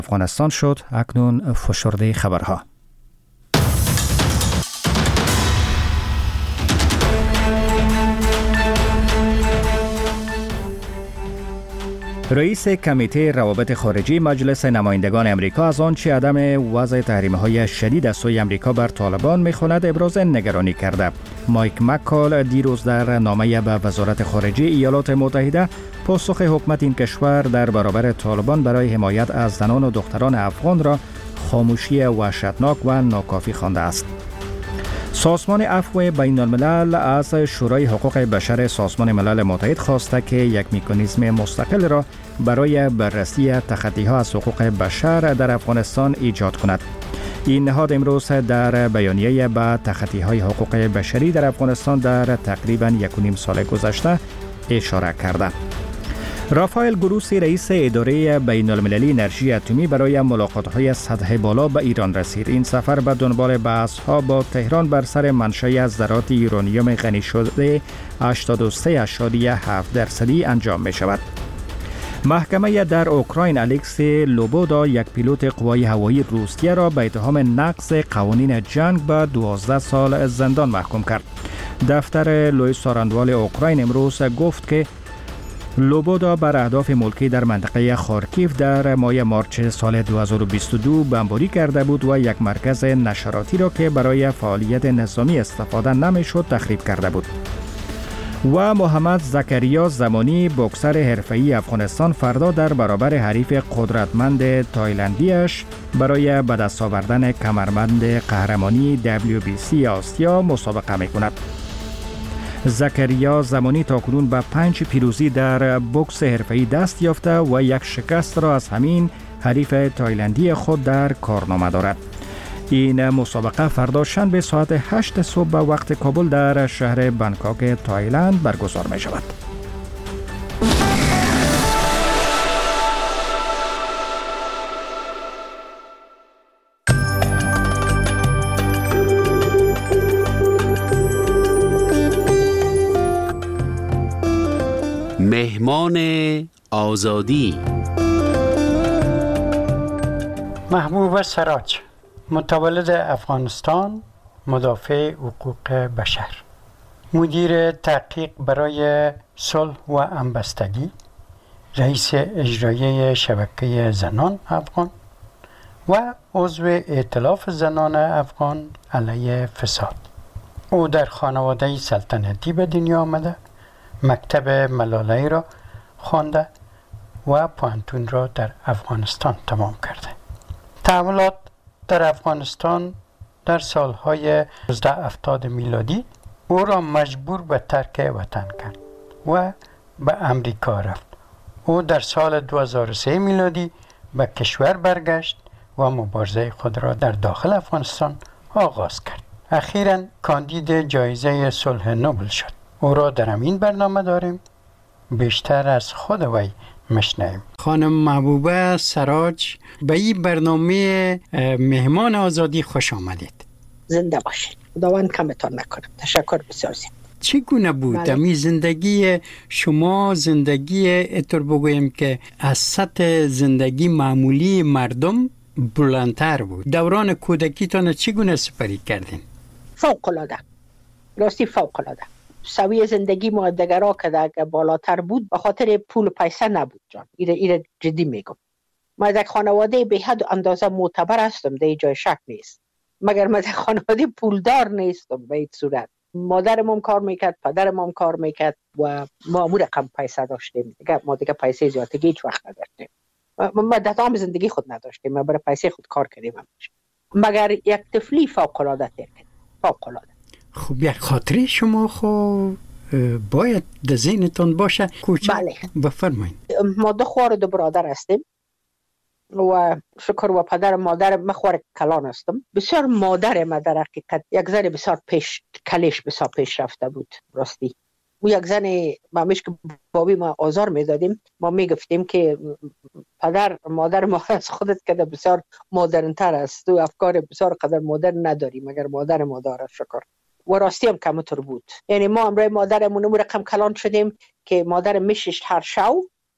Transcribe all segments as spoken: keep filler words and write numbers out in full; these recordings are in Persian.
افغانستان شد. اکنون فشرده خبرها. رئیس کمیته روابط خارجی مجلس نمایندگان امریکا از آنچه عدم وضع تحریم‌های شدید از سوی امریکا بر طالبان می‌خواند ابراز نگرانی کرده. مایک مکال دیروز در نامه به وزارت خارجه ایالات متحده پاسخ حکومت این کشور در برابر طالبان برای حمایت از زنان و دختران افغان را خاموشی وحشتناک و ناکافی خوانده است. سازمان عفو بین الملل از شورای حقوق بشر سازمان ملل متحد خواسته که یک مکانیزم مستقل را برای بررسی تخطی‌ها از حقوق بشر در افغانستان ایجاد کند. این نهاد امروز در بیانیه به تخطی‌های حقوق بشری در افغانستان در تقریباً یک و نیم سال گذشته اشاره کرده. رافائل گروسی رئیس اداره بین المللی انرژی اتمی برای ملاقات‌های سطح بالا به ایران رسید. این سفر به دنبال بحث‌ها با تهران بر سر منشأ ذرات یورانیوم غنی شده هشتاد و سه اشاریه هفت درصدی انجام می‌شود. محکمه در اوکراین الکس لوبودا یک پیلوت قوای هوایی روسیه را به اتهام نقض قوانین جنگ به دوازده سال زندان محکوم کرد. دفتر لوئیس ساراندوال اوکراین امروز گفت که لوبودا بر اهداف ملکی در منطقه خارکیف در ماه مارچ سال دو هزار و بیست و دو بمباری کرده بود و یک مرکز نشراتی را که برای فعالیت نظامی استفاده نمی‌شد تخریب کرده بود. و محمد زکریا زمانی بوکسر حرفه‌ای افغانستان فردا در برابر حریف قدرتمند تایلندیش برای به دست آوردن کمربند قهرمانی دبلیو بی سی آسیا مسابقه می‌کند. زکریا زمانی تاکنون به پنج پیروزی در بوکس حرفه‌ای دست یافته و یک شکست را از همین حریف تایلندی خود در کارنامه دارد. این مسابقه فردا شنبه ساعت هشت صبح به وقت کابل در شهر بانکوک تایلند برگزار می شود. مهمان آزادی محبوب سراج، متولد افغانستان، مدافع حقوق بشر، مدیر تحقیق برای صلح و همبستگی، رئیس اجرایی شبکه زنان افغان و عضو ائتلاف زنان افغان علیه فساد. او در خانواده سلطنتی به دنیا آمده، مکتب ملالایی را خوانده و پوهنتون را در افغانستان تمام کرده. تحولات در افغانستان در سالهای هزار و هفتاد میلادی او را مجبور به ترک وطن کرد و به امریکا رفت. او در سال دو هزار و سه میلادی به کشور برگشت و مبارزه خود را در داخل افغانستان آغاز کرد. اخیراً کاندید جایزه صلح نوبل شد. او را در همین برنامه داریم، بیشتر از خود وی مشنویم. خانم محبوبه سراج، به این برنامه مهمان آزادی خوش آمدید. زنده باشید. خداوند کمتان نکنه. تشکر بسیار زیاد. چگونه بود امی زندگی شما؟ زندگی اتر بگویم که از سطح زندگی معمولی مردم بلندتر بود. دوران کودکیتان چگونه سپری کردین؟ فوق العاده. راستی فوق العاده. سوی زندگی ما دگرا که اگه بالاتر بود به خاطر پول و پیسه نبود جان. ایره ایره جدی میگم. ما از یک خانواده به حد اندازه معتبر هستم، در جای شک نیست. مگر ما از یک خانواده پولدار نیستم به این صورت. مادرم هم کار میکرد، پدرم هم کار میکرد و ما امور رقم پیسه داشتیم. دیگه ما دیگه پیسه زیادی هیچ وقت نداشتیم. ما در تمام زندگی خود نداشتیم. ما برای پیسه خود کار کردیم. مگر یک طفلی فوق العاده تیر کرد. فوق العاده. خب یک خاطره شما خب باید در ذهنتون باشه. کوچه بله. بفرمایید. ما دو خوار دو برادر هستیم و شکر و پدر مادر مخوار کلان هستم. بسیار مادر ما در حقیقت یک زن بسیار پیش کلیش بسیار پیش رفته بود. راستی او یک زن ما میش که بابی ما آزار میدادیم، ما میگفتیم که پدر مادر ما از خودت که بسیار مدرن تر است، تو افکار بسیار قدر مدرن نداری مگر مادر ما داره. شکر و راستی هم کمتر بود. یعنی ما امروز مادرمون رو رقم کلان شدیم که مادر میشش هر شو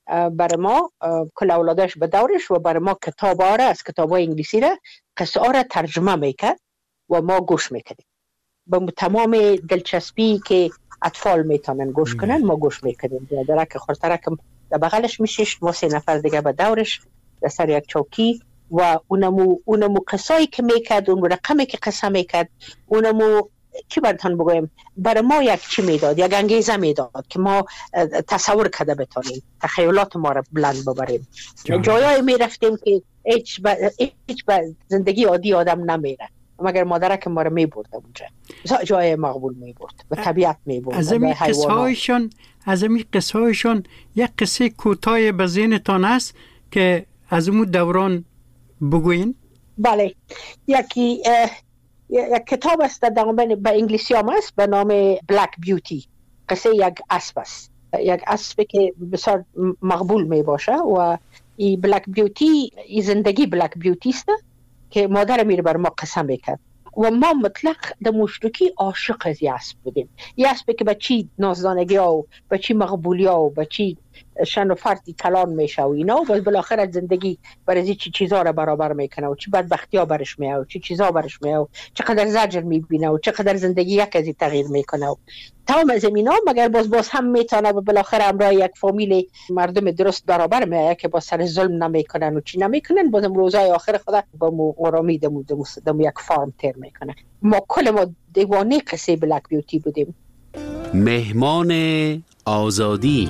برای ما کل اولادش به دورش و برای ما کتاب آره از کتاب های انگلیسی را قصه آره ترجمه میکرد و ما گوش میکردیم. به تمام دلچسبی که اطفال میتونن گوش کنن ما گوش میکردیم. درک خورترکم در بغلش میشیش، ما سه نفر دیگه به دورش در سر یک چوکی و اونمو اونمو قصایی که میکرد، اون رقمی که قصه میکرد، اونمو چی براتون بگویم، برای ما یک چی میداد، یک انگیزه میداد که ما تصور کرده بتونیم، تخیلات ما را بلند ببریم. جایایی میرفتیم که هیچ با هیچ با زندگی عادی آدم نمیره، مگر مادرک ما را میبرد اونجا، جای مقبول میبرد، به طبیعت میبرد. از این قصه هایشان از این قصه هایشان یک قصه کوتاه به ذهنتان است که از اون دوران بگوین؟ بله، یکی یک کتاب است در به انگلیسی هم است به نام بلک بیوتی. قصه یک اسب است، یک اسب که بسیار مقبول می باشه و این بلک بیوتی، این زندگی بلک بیوتی است که مادر میره بر ما قصه میکرد و ما مطلق در مشترکی عاشق از این اسب بودیم. این اسب که به چی نازدانگی ها و به چی مقبولی ها و به چی شن و فرتی کلان میشه و اینا و بالاخره از زندگی برای چی چیزها را برابر میکنه و چی بدبختی ها برش میاد و چی چیزها برش میاد و چقدر زجر میبینه و چقدر زندگی یک از این تغییر میکنه و تمام از اینا، مگر باز باز هم میتونه و بالاخره همراه یک فامیل مردم درست برابر میاد که با سر ظلم نمیکنن و چی نمیکنن، بازم روزهای آخر خدا با مو آرامی دمو دمو یک فارم تیر میکنه. ما کل ما دیوانه قصه بلک بیوتی بودیم. مهمان آزادی.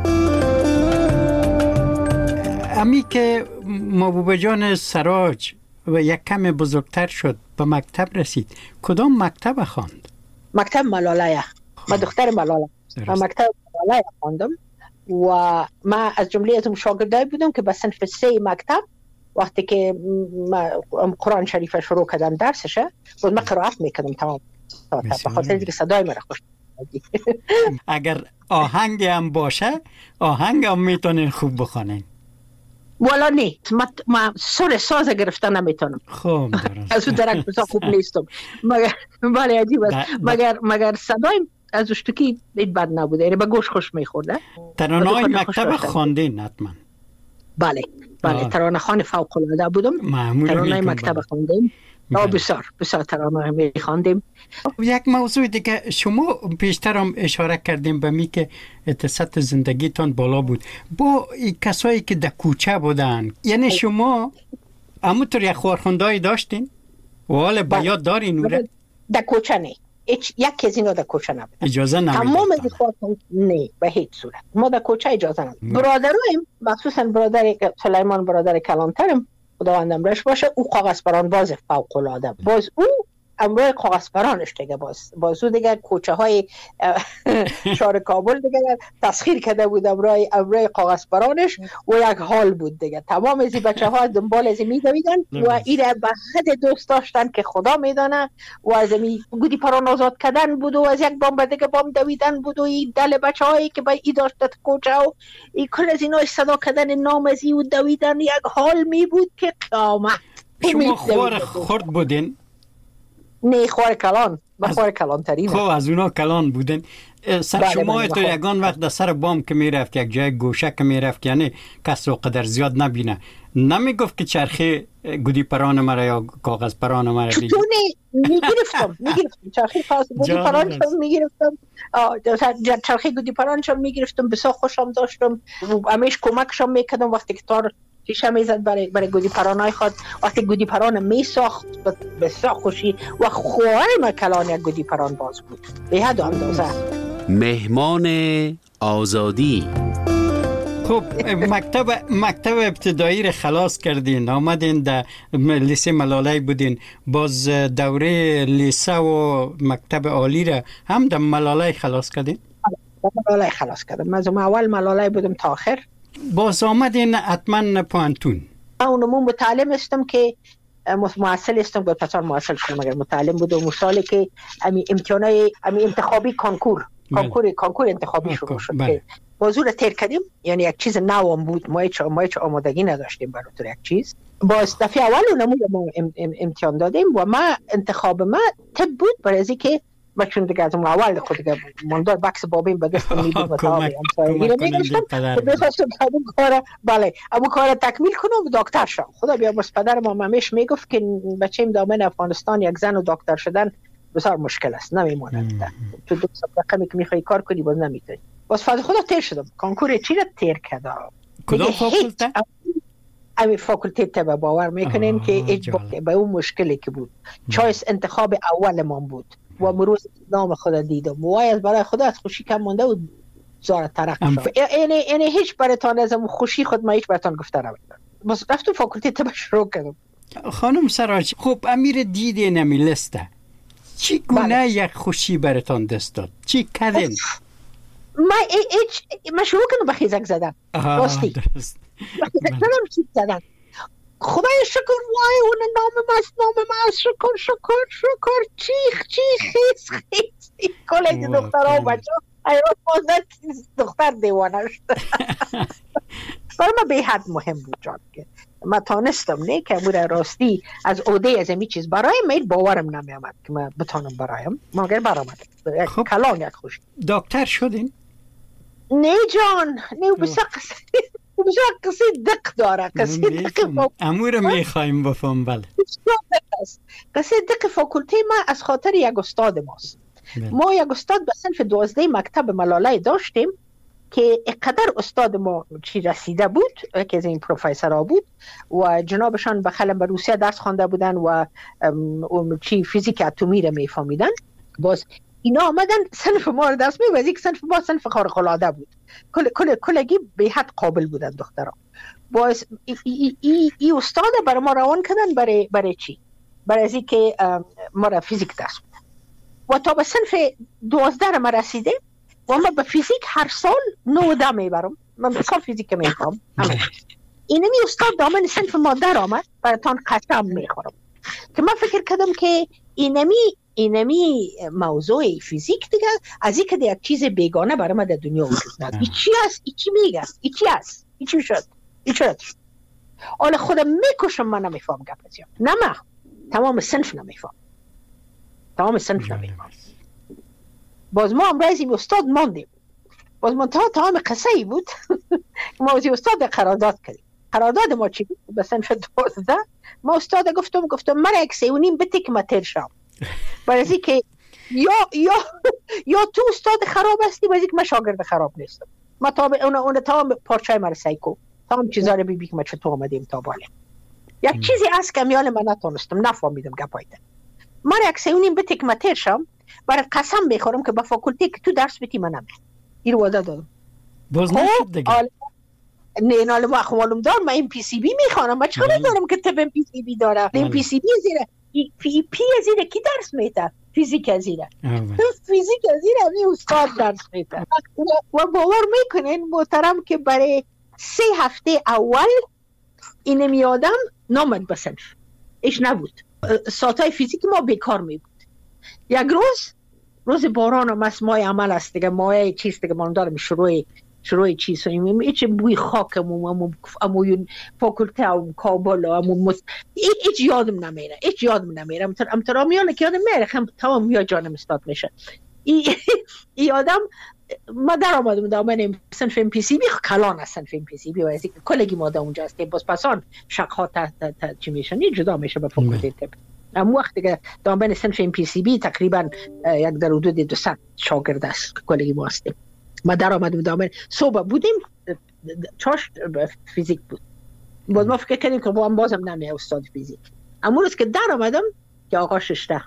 امی که محبوبه جان سراج و یک کم بزرگتر شد به مکتب رسید، کدام مکتب خواند؟ مکتب ملاله. ما دختر ملاله. ما مکتب ملاله خواندم و ما از جمله از اون شاگردای بودم که به صنف سه مکتب وقتی که ما قرآن شریف شروع کردم درسشه بود ما قرائت میکردم تمام ساعت به خاطر اینکه صدای مرا خوش. اگر آهنگ هم باشه آهنگ هم میتونین خوب بخونین. والا نه، ما, ما سر ساز گرفتن نمیتونم. خوب درست. از اون درک بسا خوب نیستم. مگر بله عجیب است. مگر مگر صدایم از اشتکی دید بد نبوده. یعنی به گوش خوش میخورده. ترانه‌های مکتب خواندین حتما؟ بله بله، ترانه خوان فوق العاده بودم. ترانه مکتب خواندیم. آه بسیار بسیار ترانه میخواندیم. یک موضوع دیگه شما پیشتر هم اشاره کردیم به می که سطح زندگیتان بالا بود با کسایی که در کوچه بودن، یعنی شما همونطور یک خورخوندهایی داشتین و حال به یاد دارین اوره؟ در کوچه نه، یک از اینا در کوچه نبود، اجازه نمیداد. تمام از خورخوند نه به هیچ صورت ما در کوچه اجازه نداد. برادرایم مخصوصا برادر سلیمان برادر کلانترم خداوندم رش باشه، او کاغذبران باز فوق العاده، باز او امروی کاغذبرانش دیگه باز باز او دیگه کوچه های شهر کابل دیگه تسخیر کرده بود امروی امروی کاغذبرانش و یک حال بود دیگه. تمام از این بچه ها دنبال از می دویدن و ایره به حد دوست داشتن که خدا میدانه و از می گودی پران آزاد کردن بود و از یک بام به دیگه بام دویدن بود و این دل بچه هایی که به ای داشته کوچه و این کل از اینا صدا کردن نام از و دویدن یک حال می بود که قیامت. شما خوار خورد بودین؟ نه، خوار کلان، با خوار کلان ترین. خب از اونا کلان بودن. سر بله شما بله تو یگان وقت در سر بام که میرفت یک جای گوشه که میرفت یعنی کس رو قدر زیاد نبینه، نمیگفت که چرخی گودی پران مرا یا کاغذ پران مرا بگیر؟ تو نه، میگرفتم میگرفتم چرخی کاغذ گودی پران شم میگرفتم، چرخی گودی پران شم میگرفتم، بسیار خوشم داشتم، همیش کمکشم میکردم وقتی که تار شیشه میزد برای برای گودی پرانای خود. وقتی گودی پران میساخت بسیار خوشی و خوارم کلان یک گودی پران باز بود به حد اندازه. مهمان آزادی. خب مکتب مکتب ابتدایی رو خلاص کردین، آمدین در لیسه ملاله بودین، باز دوره لیسه و مکتب عالی رو هم در ملاله خلاص کردین؟ در ملاله خلاص کردم. از اول ملاله بودم تا آخر. باز آمدین حتما پوانتون؟ اونمون متعلم استم که معسل استم باید پسان معسل کنم اگر متعلم بود و مثالی که امی امتحانای امی انتخابی کانکور کانکور کانکور انتخابی شروع شد که موضوع رو تیر کردیم، یعنی یک چیز نوام بود، ما هیچ ما هیچ آمادگی نداشتیم برای تو یک چیز. باز دفعه اول اونمون ما امتحان دادیم و ما انتخاب ما طب بود برای اینکه ما چون دیگه از اون اول خود دیگه ماندار بکس بابین به دست میدیم و تا میگیره میگشتم میخواستم همون کار بله همون کار تکمیل کنم و دکتر شم. خدا بیا بس پدر ما همیشه میگفت که بچه‌م دامن افغانستان یک زن و دکتر شدن بسیار مشکل است نمیمونه. تو دو سال رقمی که میخوای کار کنی باز نمیتونی. باز فاز خدا تیر شدم. کنکور چی را تیر کردم؟ کدام فاکولته؟ امی فاکولته تبا باور میکنین که هیچ به اون مشکلی که بود چایس انتخاب اول من بود و مروز نام خدا دیدم و از برای خدا از خوشی کم مونده و زار ترق شد. اینه اینه هیچ براتان از اون خوشی خود ما هیچ براتان گفته نمیدونم. بس رفتم فاکولته تبا شروع کردم. خانم سراج خب امیر دیده نمی لسته چی گونه یک خوشی براتان دست داد؟ چی کردین؟ ما ایچ ما شروع کنم به خیزک زدن راستی بخیزک چیز زدن خدای شکر وای اون نام ماست نام ماست شکر شکر شکر چیخ چیخ خیز خیز کلیج دختر ها بچه ایران مازد دختر دیوانه شد برای ما به حد مهم بود جان که ما تانستم نه که بوده راستی از عوده از امی چیز برایم مید باورم نمی آمد که من بتانم برایم مگر برآمد خب. کلان یک خوشی دکتر شدین؟ نه جان نه بسیار قصه بسیار قصه دق داره قصه دق امور میخوایم بفهم بله قصه دق فاکولته ما از خاطر یک استاد ماست ما یک استاد به صنف دوازده مکتب ملاله داشتیم که اقدر استاد ما چی رسیده بود که از این پروفیسورها بود و جنابشان بخلم به روسیه درس خوانده بودن و چی فیزیک اتمی را میفهمیدن باز اینا آمدن صنف ما رو درس می‌دادن یک صنف ما صنف خارق العاده بود کل کل کلگی به حد قابل بودن دخترها باز ای, ای, ای, ای استاد برای ما روان کردن برای برای چی برای از اینکه ما را فیزیک درس بود و تا به صنف دوازده ما رسیده و من به فیزیک هر سال نوده میبرم من به سال فیزیک میخوام اینمی استاد دامن صنف ما در آمد براتان قسم میخورم که من فکر کردم که اینمی اینمی موضوع فیزیک دیگه از این که یک چیز بیگانه برای ما در دنیا وجود نداره ای چی است ای چی میگه ای چی است ای چی شد ای شد حالا خودم میکشم من نمیفهم گپ ازیم نه من تمام صنف نمیفهم تمام صنف نمیفهم باز ما هم رئیس استاد ماندیم باز منتها تمام قصه ای بود ما از استاد قرارداد کردیم قرارداد ما چی بود به صنف دوازده ما استاد گفتم گفتم من یک سه و نیم بده که من تیر شم برای از که یا یا یا تو استاد خراب هستی برای که من شاگرد خراب نیستم ما تا اون اون تا پارچه من سایکو تمام چیزا رو ببین که ما چطور اومدیم تا بالا یک چیزی از که میال من نتونستم نفهمیدم گپایت من یک سه و نیم بده که من تیر شم برای قسم بخورم که با فاکولته که تو درس بتی من نمیرم این رو وعده دادم باز نشد دیگه نه نه ما معلوم دارم من ام پی سی بی میخوانم من چقدر دارم که تب ام پی سی بی دارم ام پی سی بی زیره پی پی زیره کی درس میده فیزیک زیره فیزیک زیره می استاد درس میده و باور میکنین محترم که برای سه هفته اول اینم یادم نامد بسنف ایش نبود ساعتای فیزیک ما بیکار می بود یک روز روز باران هم از ماه عمل است دیگه ماه چیز دیگه من دارم شروع شروع چیز هستیم ایچ بوی خاکمون امو امو فاکولته هم کابل امو مس ایچ یادم نمیره ایچ یادم نمیره ام تر ام تر میانه که یادم میره خم تمام یا جانم استاد میشه ای یادم ما در آمدم دامن صنف ام پی سی بی کلان است صنف ام پی سی بی و از کلگی ما اونجا است باز پسان شقها تا تا چی میشن جدا میشه به فاکولته طب ام وقت دیگه دامن صنف ام پی سی بی تقریبا یک در حدود دویست شاگرد است کلگی ما هستیم ما در آمدیم دامن صبح بودیم چاش فیزیک بود باز ما فکر کردیم که با هم بازم نمیه استاد فیزیک اما روز که در آمدم که آقا ششته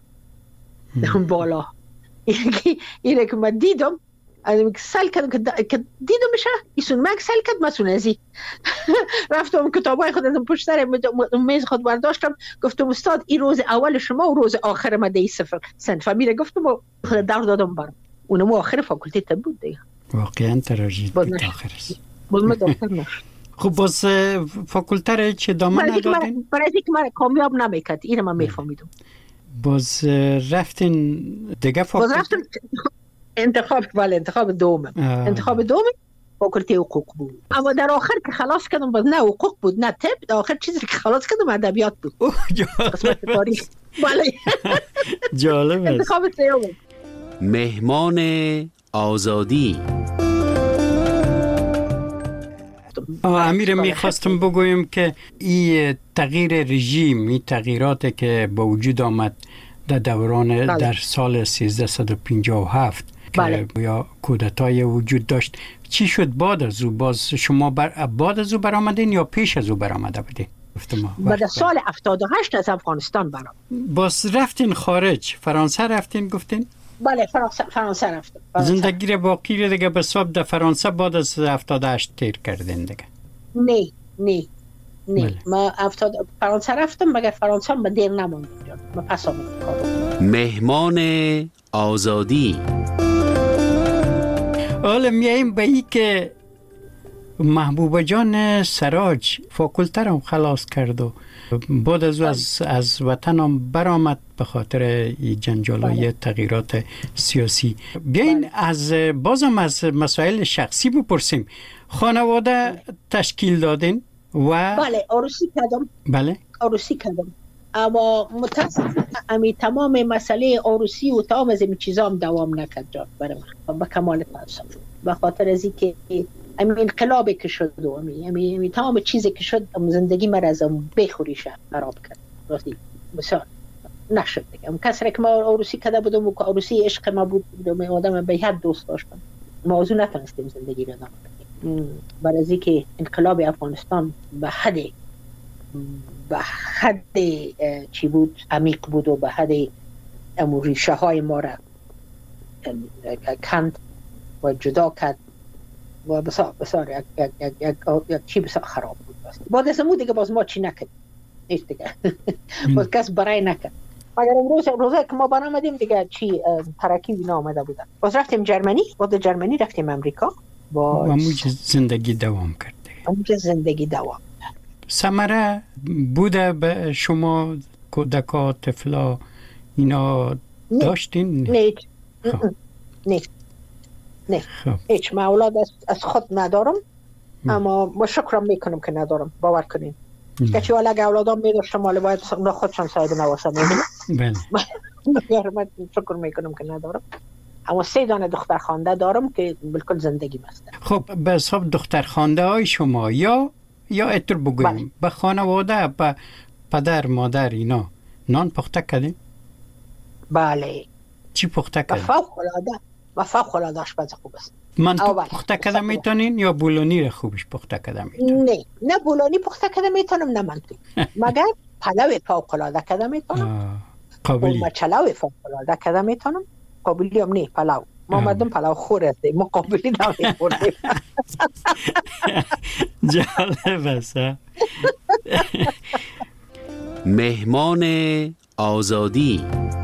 بالا اینه که من دیدم از سال کردم که دیدم میشه ایسون مک سال کرد مسون ازی رفتم کتابای خود ازم پشت سر میز خود برداشتم گفتم استاد این روز اول شما و روز آخر من دی صفر سنت فامیله گفتم خود در دادم برم اونم آخر فاکولته طب بود دیگه واقعا تراژدی بود آخرش باز ما دکتر نشد خب باز فاکولته را چه دامن ندادین؟ برای اینکه من کامیاب نمیکرد اینو من میفهمیدم باز رفتین دیگه فاکولته؟ باز رفتم انتخاب ولی انتخاب دومم انتخاب دومم فاکولته حقوق بود اما در آخر که خلاص کردم باز نه حقوق بود نه طب در آخر چیزی که خلاص کردم ادبیات بود قسمت تاریخ بله جالب است انتخاب سوم مهمان آزادی. امیر میخواستم بگویم که این تغییر رژیم، این تغییراتی که با وجود آمد در دوران بله. در سال سیزده و پنجاه و هفت بله. که یا کودتای وجود داشت، چی شد بعد از او؟ باز شما بر... بعد از او برآمدین یا پیش از او برآمده بودین؟ بعد سال هفتاد و هشت از افغانستان برام. باز رفتین خارج، فرانسه رفتین گفتین؟ بله فرانسه فرانسه رفتم. زندگی را باقی را دیگه به حساب در فرانسه بعد از هفتاد و هشت تیر کردین دیگه؟ نه نه نه بله. ما هفتاد فرانسه رفتم مگر فرانسه ما دیر نموند اونجا. ما پس آمدم. مهمان آزادی. حالا میاییم به این که محبوبه جان سراج فاکولته را خلاص کرد و بعد از از, از وطن هم برآمد به خاطر جنجالای تغییرات سیاسی. بیاین بله. از بازم از مسائل شخصی بپرسیم. خانواده تشکیل دادین و بله عروسی کردم. بله عروسی کردم اما متاسفانه امی تمام مسئله عروسی و تمام از این چیزا هم دوام نکرد جان برای من با کمال تاسف به خاطر از اینکه امی انقلابی که شد و امی, امی, امی تمام چیزی که شد زندگی من از اون بخوریش خراب کرد راستی بسیار نشد دیگه. اون کسی که ما عروسی کرده بودم و عروسی عشق ما بود و آدم به حد دوست داشتم موضوع نتونستیم زندگی رو ادامه بدیم برای از اینکه انقلاب افغانستان به حد به حد چی بود عمیق بود و به حد امو ریشه های ما را کند و جدا کرد و بسیار بسیار یک یک یک یک یک چی بسیار خراب بود. بعد از اون دیگه باز ما چی نکرد نیست دیگه باز کس برای نکرد مگر امروز روزه که ما برآمدیم دیگه چی ترکی اینا آمده بودن. باز رفتیم جرمنی، بعد جرمنی رفتیم امریکا و همونجا زندگی دوام کرد. همونجا زندگی دوام. ثمره بوده به شما کودکا طفلا اینا داشتین؟ نه نه نه هیچ ما اولاد از خود ندارم اما ما شکرم میکنم که ندارم باور کنین که چی والا اگه اولادام میداشتم ولی باید خودشان صاحب نواسه میدونم بله من شکر میکنم که ندارم اما سه دانه دختر خوانده دارم که بالکل زندگی مسته. خب به حساب دختر خوانده های شما یا یا اتر بگویم بله. به خانواده به پدر مادر اینا نان پخته کردیم؟ بله. چی پخته کردیم؟ فوق العاده و فوق العاده آشپز خوب است. منتو پخته کرده میتونین یا بولونی را خوبش پخته کرده میتونین؟ نه نه بولونی پخته کرده میتونم نه منتو مگر پلو فوق العاده کرده میتونم قابلی و چلو فوق العاده کرده میتونم قابلی هم نه پلو ما مردم پلو خور هستیم ما قابلی نمیخوریم. جالب است. مهمان آزادی.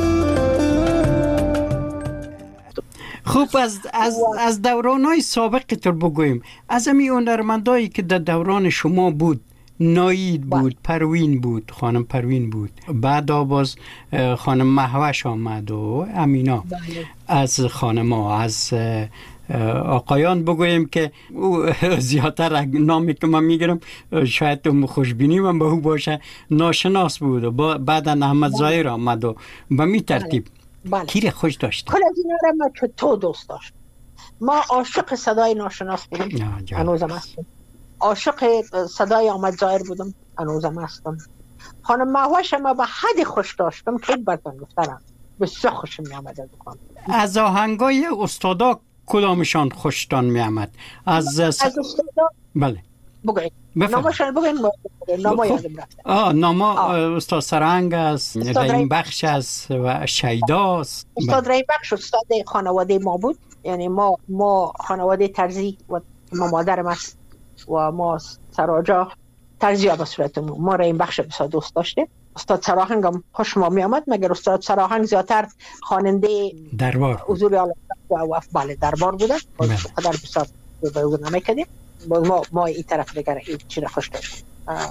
خوب از از از دوران‌های سابق تر بگوییم. از همین هنرمندایی که در دوران شما بود، ناید بود، پروین بود، خانم پروین بود، بعد باز خانم مهوش آمد و امینا. از خانم‌ها از آقایان بگوییم که او زیادتر نامی که من میگیرم شاید تو خوشبینی من به او باشه ناشناس بود و بعد احمد ظاهر آمد و به می ترتیب بله. کی خوش داشتی؟ کل از اینا را ما که تو دوست داشت. ما عاشق صدای ناشناس بودم هنوزم هستم. عاشق صدای احمد ظاهر بودم هنوزم هستم. خانم مهوش ما به حد خوش داشتم که براتون گفتم بسیار خوشم می آمد از دکان. از آهنگای استادا کدامشان خوشتان می آمد؟ از از استادا بله بگوید نامشان بگوید ناما یادم رفته. آه ناما استاد سرهنگ است، رحیم بخش است و شیدا است. استاد رحیم بخش استاد خانواده ما بود، یعنی ما ما خانواده ترزی و ما مادرم است و ما سراجا ترزی ها به صورتمون. ما رحیم بخش بسیار دوست داشته. استاد سراهنگ هم خوش ما می آمد مگر استاد سراهنگ زیادتر خواننده دربار حضور اعلی و بله دربار بوده. قدر بسیار به او نمیکردیم. ما ما این طرف دیگر این چیز خوش داشتیم.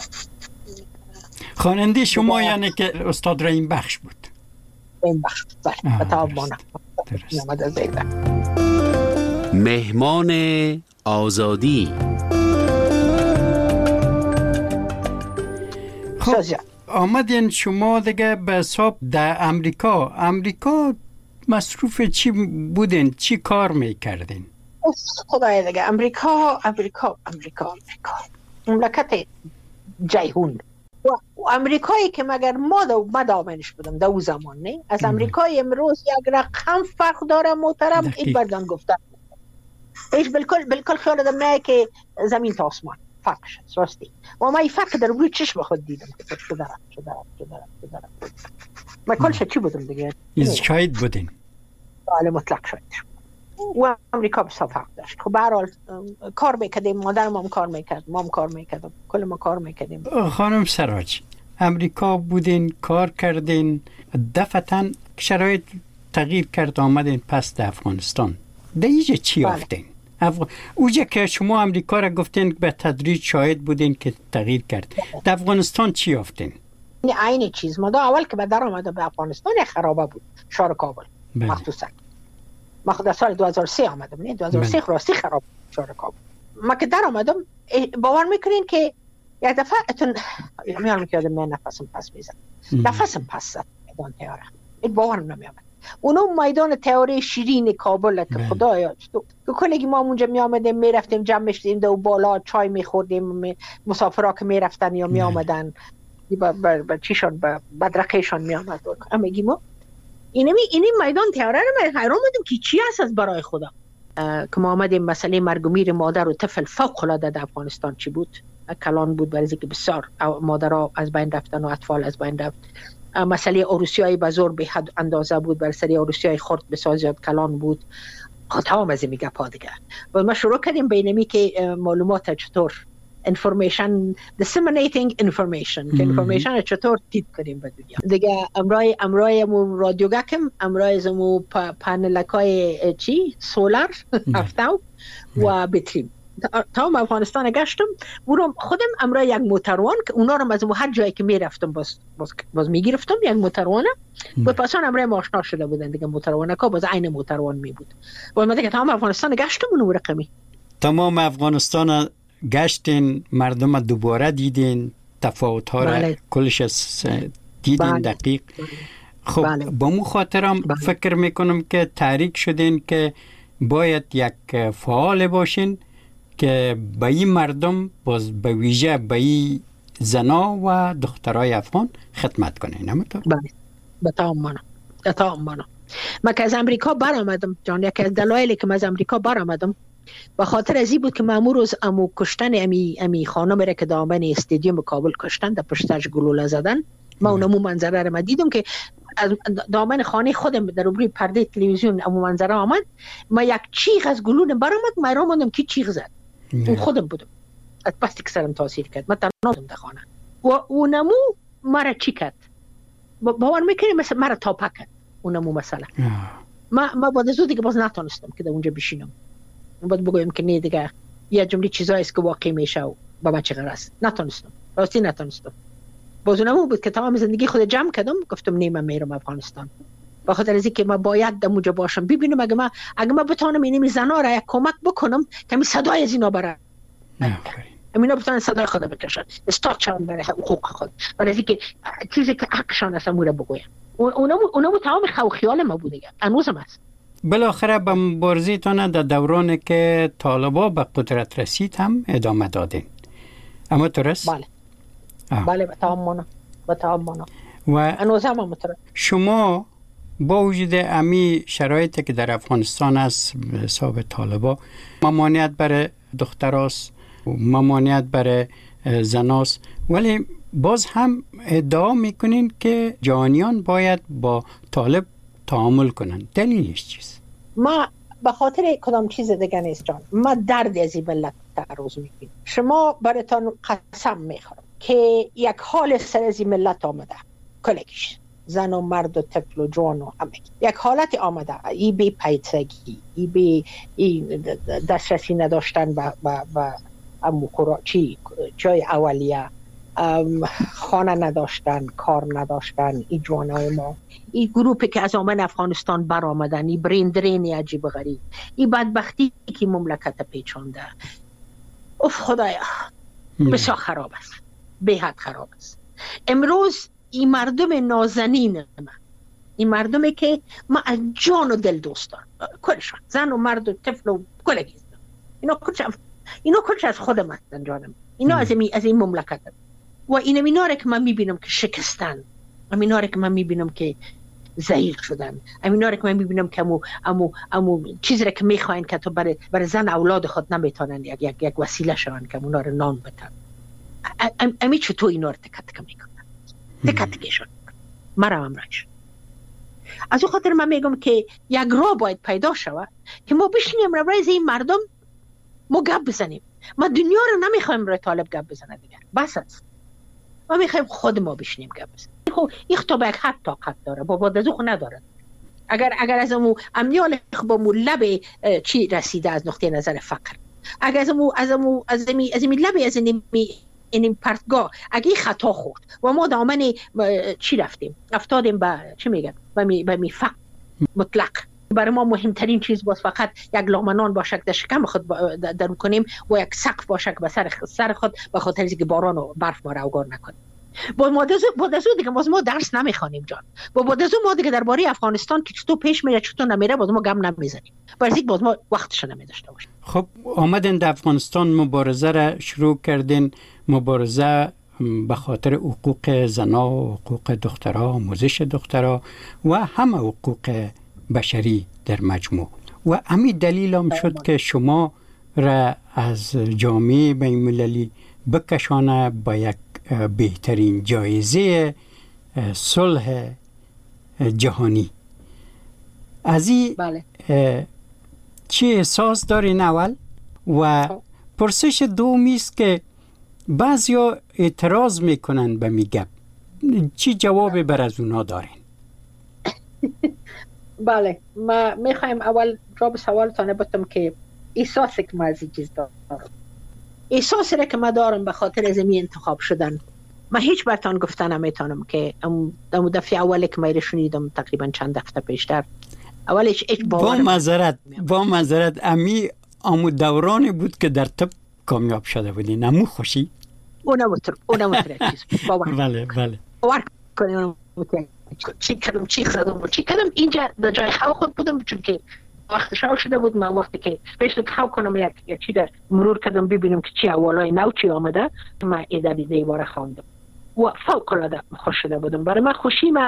خواننده شما یعنی که استاد رحیم بخش بود. رحیم بخش بله بتاب مانه مهمان آزادی. خب آمدین شما دیگه به حساب در امریکا. امریکا مصروف چی بودین؟ چی کار میکردین؟ خدای دیگه امریکا امریکا امریکا امریکا مملکت جیهون و امریکایی که مگر ما دو ما دامنش بودم در اون زمان نه از امریکای امروز یک رقم فرق داره محترم. این بردان گفتم ایش بالکل بالکل خیال دارم نه که زمین تا آسمان فرقش است راستی و ما این فرق در روی چشم خود دیدم که چه دارم چه دارم چه دارم چه دارم ما کلش چی بودم دیگه از شاید بودین؟ بله مطلق شاید و امریکا بسیار فرق داشت. خب به هر حال کار میکردیم، مادرم هم کار میکرد، ما هم کار میکردیم، کل ما کار میکردیم. خانم سراج امریکا بودین، کار کردین، دفعتاً شرایط تغییر کرد آمدین پس در افغانستان. در اینجا چی یافتین؟ افغ... اوجه که شما امریکا را گفتین به تدریج شاهد بودین که تغییر کرد، در افغانستان چی یافتین؟ این چیز ما دا اول که به در آمده به افغانستان خرابه بود شهر کابل مخصوصا. ما خود سال دو هزار و سه آمدم، نه دو هزار و سه راستی خراب شهر کابل. ما که در آمدم باور میکنین که یک دفعه اتون میارم که آدم نفسم پس میزن نفسم پس زد میدان تیاره این باورم نمیامد. اونو میدان تیاره شیرین کابل که خدایا تو کلگی ما اونجا میامدیم میرفتیم جمع میشدیم دو بالا چای میخوردیم، مسافرها که میرفتن یا میامدن با چیشان با بدرقهشان میامد و میگیم اینمی اینی میدان تیاره رو من حیران بودم که چی هست از برای خدا. که ما آمدیم مسئله مرگ و میر مادر و طفل فوق العاده در افغانستان چی بود؟ کلان بود برای اینکه بسیار مادرها از بین رفتن و اطفال از بین رفت. مسئله عروسی‌های بزرگ به حد اندازه بود، برای سری عروسی‌های خرد بسیار زیاد کلان بود. تمام از این میگه پا دیگه و ما شروع کردیم بینمی که معلومات چطور information disseminating information که information چطور تیپ کنیم به دنیا دیگه. امرای امرای مو رادیو گکم امرای زمو پانلکای چی سولار افتاو و بتریم تمام افغانستان گشتم. برام خودم امرای یک موتروان که اونا رو از هر جایی که میرفتم باز باز, باز میگرفتم یک موتروانه و پسان امرای آشنا شده بودن دیگه. موتروانه که باز عین موتروان می بود و من دیگه تمام افغانستان گشتم اون رقمی. تمام افغانستان گشتین، مردم دوباره دیدین، تفاوت‌ها را کلش دیدین. بله. دقیق. خب بله. با مو خاطرم بله. فکر میکنم که تحریک شدین که باید یک فعال باشین که به این مردم باز به ویژه به این زنا و دخترای افغان خدمت کنین. همونطور؟ بله. به تمام مانا. به تمام مانا. من که از امریکا برآمدم جان، یکی از دلایلی که من از امریکا برآمدم به خاطر ازی بود که مامور از امو کشتن امی امی خانم را که دامن استادیوم کابل کشتن در پشتش گلوله زدن. ما اونمو منظره را دیدم که از دامن خانه خودم در روی پرده تلویزیون امو منظره آمد. ما یک چیغ از گلوله برآمد، ما را ماندم کی چیغ زد. اون خودم بودم. از پس که سرم تاثیر کرد. من تنها در خانه و اونمو مرا چی کرد؟ باور میکنی مثلا مرا تاپا کرد اونمو مثلا. ما ما بعد از دیگه باز نتونستم که در اونجا بشینم. باید بگویم که نه دیگه یه جمله چیزایی است که واقعی میشه و با من چه قرار است. نتونستم، راستی نتونستم. باز اونمو بود که تمام زندگی خود جمع کردم، گفتم نه من میرم افغانستان. با خاطر از اینکه من باید در اونجا باشم، ببینم اگه من اگه من بتونم این زنا را یک کمک بکنم که می صدای از اینا برای اینا بتونن صدای خود بکشن، استاچان برای حقوق خود، برای اینکه چیزی که حقشان است امور بگویم. اونمو اونمو تمام خو خیال ما بود دیگه. هنوزم است. بالاخره به مبارزتان در دورانی که طالبا به قدرت رسید هم ادامه دادین. اما درست؟ بله. آه. بله به تمام مانا. به تمام مانا. و هنوز هم مترس. شما با وجود امی شرایطی که در افغانستان است به حساب طالبا، ممانعت برای دختراست، ممانعت برای زناست، ولی باز هم ادعا میکنین که جوانیان باید با طالب تعامل کنن. دلیلش چیست؟ ما به خاطر کدام چیز دیگه نیست جان. ما درد از این ملت تعرض میکنیم. شما براتون قسم میخورم که یک حال سر از این ملت آمده، کلگیش زن و مرد و طفل و جوان و همه یک حالت آمده، ای بی پیچگی، ای بی دسترسی نداشتن با با با امو چی جای اولیه، خانه نداشتن، کار نداشتن. این جوانای ما، این گروپی که از آمن افغانستان بر آمدن، این بریندرینی عجیب غریب، این بدبختی که مملکت پیچانده. اوف خدایا بسیار خراب است، به حد خراب است. امروز این مردم نازنین من این مردمی که ما از جان و دل دوست دارم، کلشان، زن و مرد و طفل و کلگی، اینا کلش اینا کلش از خودم هستن جانم. اینا از این از این مملکت هست. و این امیناره که من میبینم که شکستن، امیناره که من میبینم که ضعیف شدن، امیناره که من میبینم که امو امو امو چیزی را که میخواین که تو برای برای زن اولاد خود نمیتونن یک یک یک وسیله شون که اونا رو نان بدن. امی چطور اینا رو تکه تکه میکنن، تکه تکهشون مرا امرش. از اون خاطر من میگم که یک راه باید پیدا شود که ما بشینیم رو برای این مردم ما گپ بزنیم. ما دنیا رو نمیخوایم برای طالب گپ بزنه دیگر، بس است. ما میخوایم خود ما بشینیم گپ بزنیم. خب این خطاب یک حد طاقت داره، با بعد از اون نداره. اگر اگر از امو امنیال با مو لب چی رسیده از نقطه نظر فقر، اگر از امو از امو از می از می لب از این این پرتگاه اگه خطا خورد و ما دامن چی رفتیم افتادیم به چی میگن به می به می فقر مطلق. برای ما مهمترین چیز باز فقط یک لامنان باشه که شکم خود در کنیم و یک سقف باشه که به سر سر خود به خاطر اینکه باران و برف ما را اوگار نکنه. با مادزو مادزو دیگه باز ما درس نمیخوانیم جان. با مادزو ما دیگه درباره افغانستان که چطور پیش میره چطور نمیره باز ما گم نمیزنیم. برای اینکه باز ما وقتش نمیداشته باشیم. خب آمدن در افغانستان مبارزه را شروع کردین، مبارزه به خاطر حقوق زنا و حقوق دخترها، آموزش دخترها و همه حقوق بشری در مجموع. و همین دلیل هم شد که شما را از جامعه بین‌المللی بکشانه با یک بهترین جایزه صلح جهانی. از این بله. چی احساس دارین اول؟ و پرسش دومی است که بعضیا اعتراض میکنن به می گپ، چی جواب بر از اونا دارین؟ بله، ما میخوایم اول جواب سوالتان بتم که احساسی که ما از این چیز دارم، احساسی را که ما دارم به خاطر از می انتخاب شدن. ما هیچ برتان گفتن نمیتونم که ام دفعه اولی که ما شنیدم تقریبا چند هفته پیشتر اولش هیچ باور با معذرت با معذرت امی امو دورانی بود که در طب کامیاب شده بودین، امو خوشی اونم تو اونم تو چیز باور بله بله باور کنم چی کردم چی خدام چی کردم اینجا در جای خود بودم چون که وقت شاو شده بود. من وقتی که پیش خو کنم یک یک چی در مرور کردم ببینم که چی اولای نو چی آمده، من ایده بیزه باره خواندم و فوق العاده خوش شده بودم. برای من خوشی ما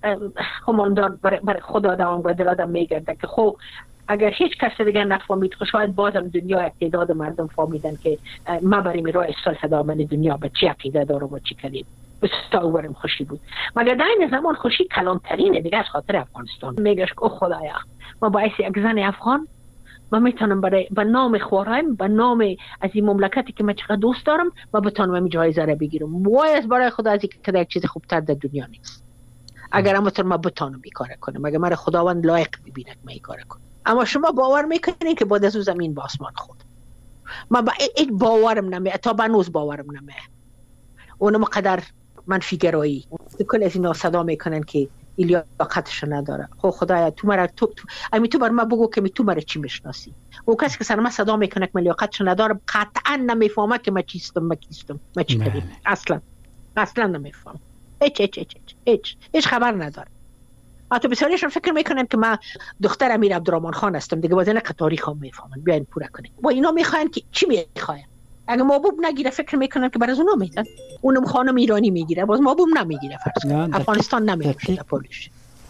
هماندار برای, برای خدا دوام به دل آدم میگرده که خب اگر هیچ کس دیگه نفهمید خب شاید بازم دنیا تعداد مردم فهمیدن که ما برای می راه صلح دامن دنیا به چی عقیده دارم و چی کردیم. بسیار برام خوشی بود. مگر در این زمان خوشی کلانترینه دیگه از خاطر افغانستان. میگش که او خدایا ما باعث یک زن افغان ما میتونم برای به نام خورایم به نام از این مملکتی که من چقدر دوست دارم ما بتونم این جایزه را بگیرم. وای از برای خدا از اینکه کده یک چیز خوبتر در دنیا نیست. اگر هم ما بتونم این کار کنم، اگر من خداوند لایق ببینه که من این کار کنم. اما شما باور میکنین که بعد از زمین به آسمان خود ما با این باورم نمیه، تا بنوز باورم نمیه. اونم قدر منفی گرایی کل از اینا صدا میکنن که لیاقتش نداره. خب خدایا تو مرا تو, تو امی تو بر ما بگو که می تو مرا چی میشناسی. او کسی که سر ما صدا میکنه که لیاقتش نداره قطعا نمیفهمه که ما چیستم ما کیستم ما چی کردیم. اصلا اصلا نمیفهم. هیچ هیچ هیچ هیچ هیچ خبر نداره. حتی بسیاریشون فکر میکنن که ما دختر امیر عبدالرحمن خان هستم دیگه، واسه نه تاریخ هم میفهمن. بیاین پورا کنیم و اینا میخوان که چی میخواین. اگه محبوب نگیره فکر میکنن که برای اونا میدن. اونم خانم ایرانی میگیره باز محبوب نمیگیره. فرض افغانستان نمیشه پولیش.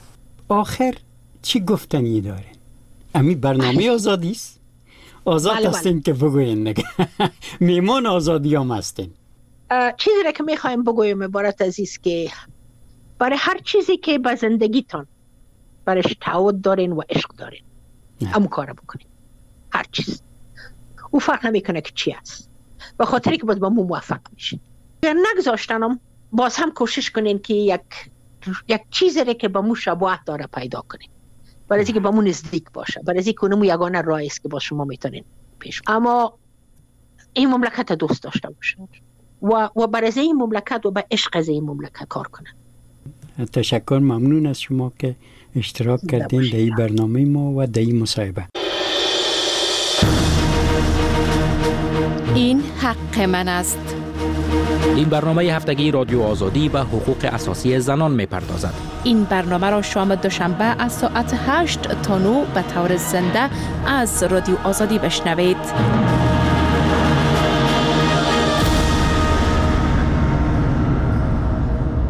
آخر چی گفتنی داره؟ امی برنامه آزادی است؟ آزاد بله هستین بله. که بگوین نگه میمون آزادی هم هستین. چیزی را که میخوایم بگویم عبارت عزیز که برای هر چیزی که به زندگیتان برایش تعهد دارین و عشق دارین همون کار بکنین. هر چیز او فرق نمیکنه که چی است، به خاطری که باز با مو موفق میشین. اگر نگذاشتنم باز هم کوشش کنین که یک یک چیزی را که با مو شباهت داره پیدا کنین، برای اینکه با مو نزدیک باشه، برای اینکه اونم یگانه راهی است که با شما میتونین پیش. اما این مملکت دوست داشته باشین و و برای این مملکت و به عشق از این مملکت کار کنن. تشکر، ممنون از شما که اشتراک کردین در این برنامه ما و در این مصاحبه. این حق من است. این برنامه هفتگی رادیو آزادی به حقوق اساسی زنان می‌پردازد. این برنامه را شام دوشنبه از ساعت هشت تا نه به طور زنده از رادیو آزادی بشنوید.